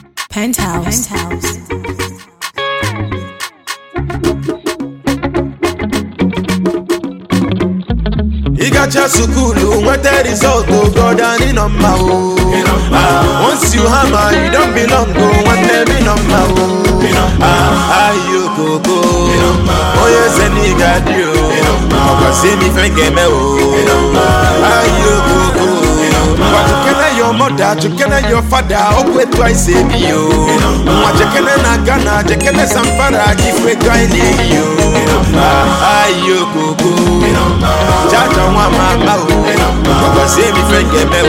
Penthouse. Igacha sukulu, nwete result to God and in on my own. Once you hammer, you don't belong to one name in on my own. You go go. Oh yes, and he got you. See me friend game you go go. What you can your mother, you can your father, oh wait twice save you. What you can Ghana, you can some father, if we try you. You go go. Jaja wa mama o, Papa say me friend get me o.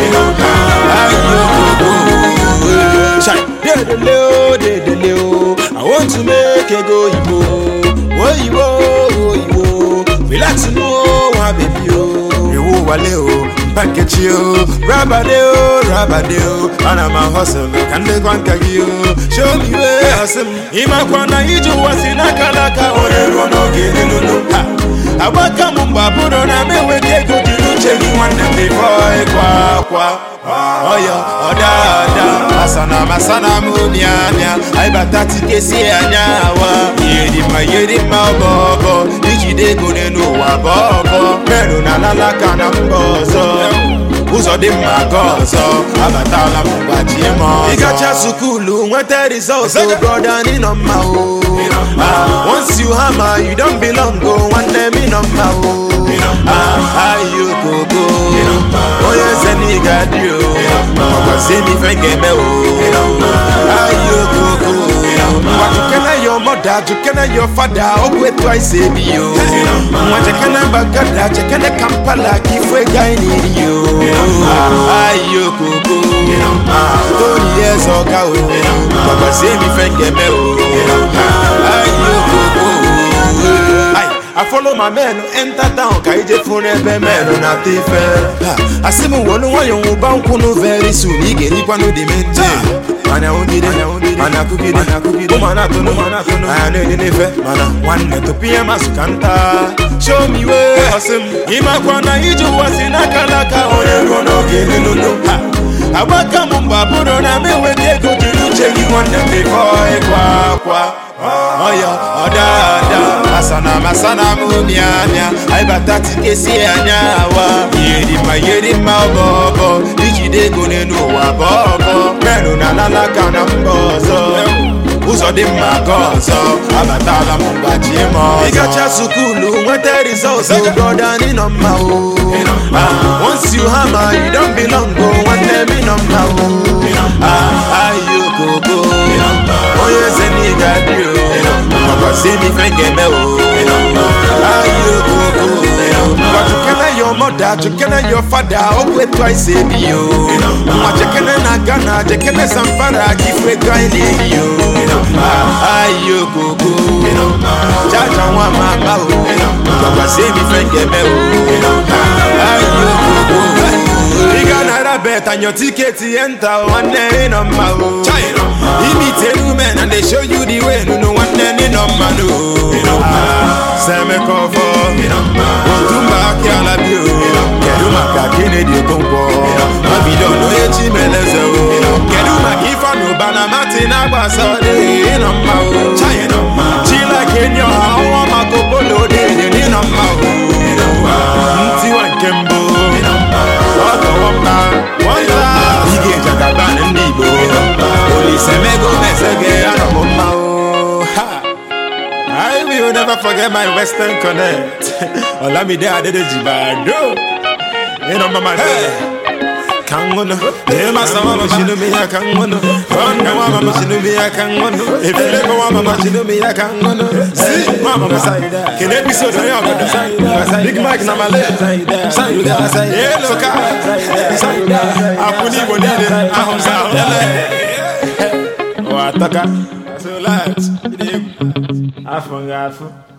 Dedele o, I want to make a go Igbo. Oh Igbo, relax no, baby o. Ewo wale o, package o, rabade o, and I'm a hustle, can they go and kagi o? Show me where hustle. Imakwana iju wasina kalaka, ore no no. Abaka mumba puro na mewe keko jiruche Mwande before kwa Oyo, oda Masana munyanya Aibatati kesi anyawa Yerima bobo Ijide kone nuwa bobo Mero na lalaka na mbozo Uzo di magozo Abatala mumba chiemo Igacha sukulu Nwete result so brother ni no mao once you hammer, you don't belong. Go one name in on my own. You go go. Oh yes, and he got you. See me friend game you go go. What you can your mother, you can your father. Oh wait twice save you. What you can bagada, you can Kampala. If we guy need you. You go go. 20 years ago, Papa see me friend game I follow my men enter town kaije phone ebe men na tife asimu wonu wayo ubanku no very soon ige nikwa no dimente ana undide ana kugide mana to ana nefe mana wanne to pia masukanta show me where asim imakwa na iju wasina kalaka oyego no gele no abaka mumba puro na mewe keko jiruche gwanne before kwa oyo oda masana munyanya aibatati kesi anyawa yerima bobo ijide kone nuwa bobo mero na lalaka na mbozo uzo di magozo abatala mumba chiemo Igacha sukulu nwete result so brother ni no mao once you hammer you don't belong go one name in on my own you go go oh yes and he got you Papa see me friend game you go go what you can your mother you can your father oh wait twice save you what you can Ghana you can some father if we try you you go go Jaja wa mama o Papa see me friend game you go go you gonna bet and your ticket enter one day no matter imitate women and they show you the way no one day no matter same cover Otumba kiala bio Keduma ka Kennedy kompo Mabido no echi meleze o Keduma kifa no bana matina basode no ma o Chila Kenya awa makopolo de no ma o Nti wa kembo Oto wamba Ige jagaban ndibo Oli semego mesege anamoma o I will never forget my Western Connect. Olamide Adedejibado. You know mama hey. Kangono. Ema sama machino me ya kangono. Wanga mama machino me ya kangono. If you never want mama machino me ya kangono. See mama masaida. Can episode ya goda. Big Mike na male. Saida. Hello ka. Saida. Apuni bonide. Ahomsa. Wa ataka. So light. Afunga afu.